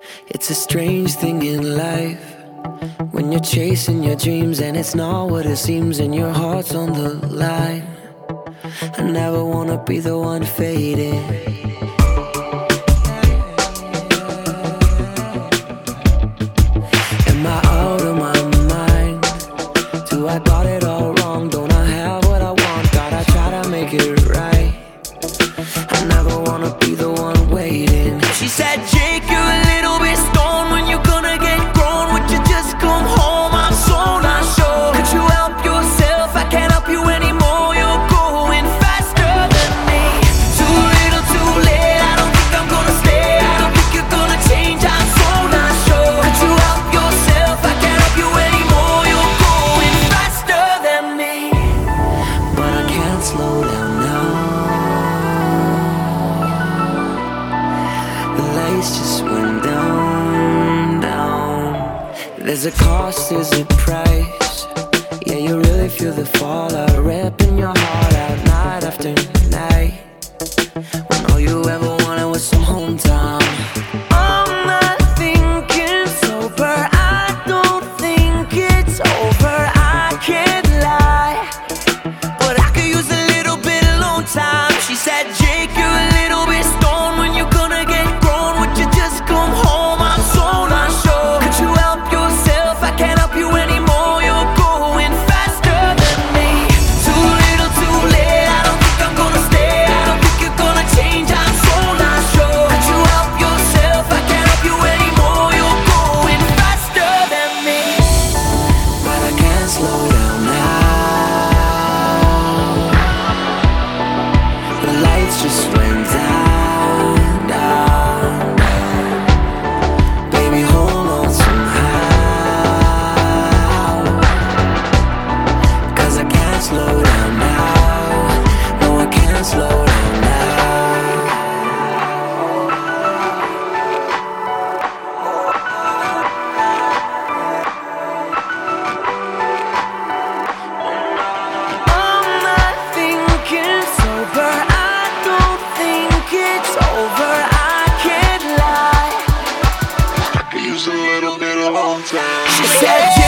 It's a strange thing in life when you're chasing your dreams and it's not what it seems and your heart's on the line. I never wanna be the one fading. Am I out of my mind? Do I got it all wrong? Don't I have what I want? Gotta try to make it right. I never wanna be the one waiting. She said, Jake, you're a little bit stoned. When you gonna get grown? Would you just come home? I'm so not sure. Could you help yourself? I can't help you anymore. You're going faster than me. Too little, too late. I don't think I'm gonna stay. I don't think you're gonna change. I'm so not sure. Could you help yourself? I can't help you anymore. You're going faster than me. But I can't slow down now. The lights just went down, down. There's a cost, there's a price. Yeah, you really feel the fallout, ripping your heart out night after night, when all you ever wanted was some home time. I'm not thinking sober, I don't think it's over. I can't lie, but I could use a little bit alone time. She said, Jake, you're a little bit stoned. When you gonna get grown? Would you just come home? I'm so not sure. Could you help yourself? I can't help you anymore. You're going faster than me. Too little, too late. I don't think I'm gonna stay. I don't think you're gonna change. I'm so not sure. Could you help yourself? I can't help you anymore. You're going faster than me. But I can't slow down now. The lights just went down, down, down. Baby, hold on somehow, 'cause I can't slow down now. No, I can't slow down now. I'm not thinking sober, I don't think it's over. I can't lie. Could use a little bit of home time. She said,